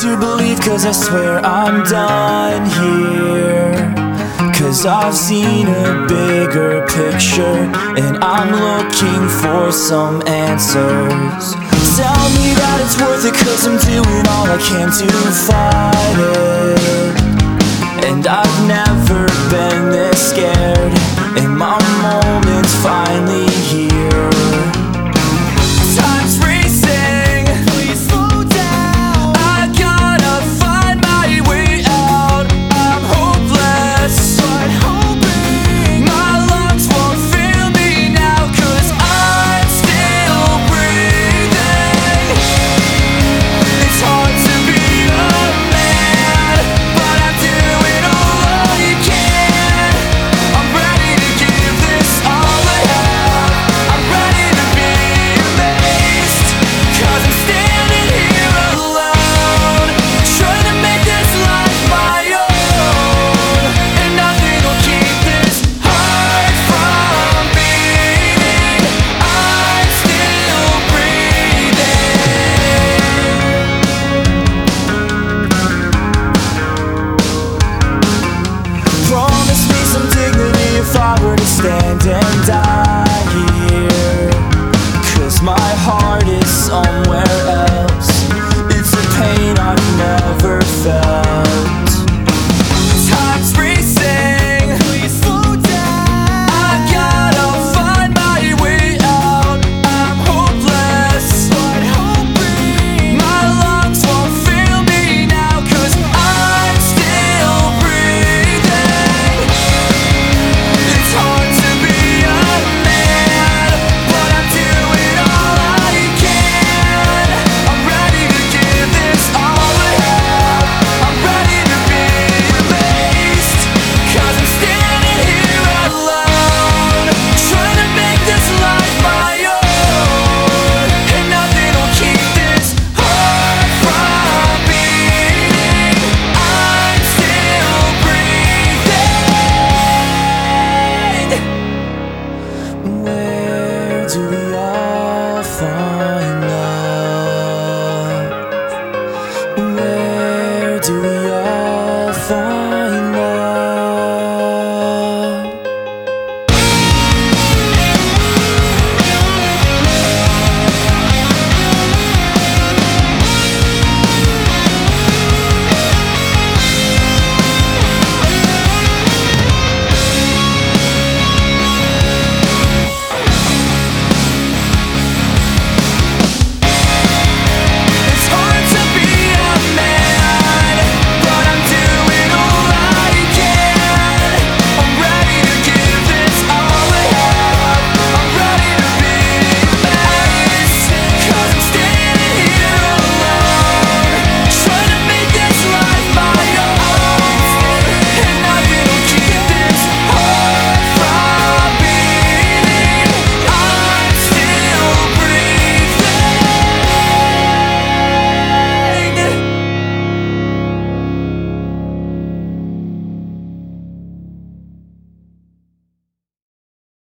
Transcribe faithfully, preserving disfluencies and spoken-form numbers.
to believe, cause I swear I'm done here. Cause I've seen a bigger picture, and I'm looking for some answers. Tell me that it's worth it, cause I'm doing all I can to fight it. And I've never been this scared, and my moment's finally here. Time's racing, please slow down. I gotta find my way out. I'm hopeless, but hoping my lungs won't fail me now, cause I'm still breathing. It's hard to be a man, but I'm doing all I can. I'm ready to give this all I have. I'm ready to be amazed, cause I'm standing here alone, trying to make this life my own. And nothing will keep this heart from beating. I'm still breathing. Promise me some dignity if I were to stand and die here, cause my heart is somewhere else. It's a pain I've never felt.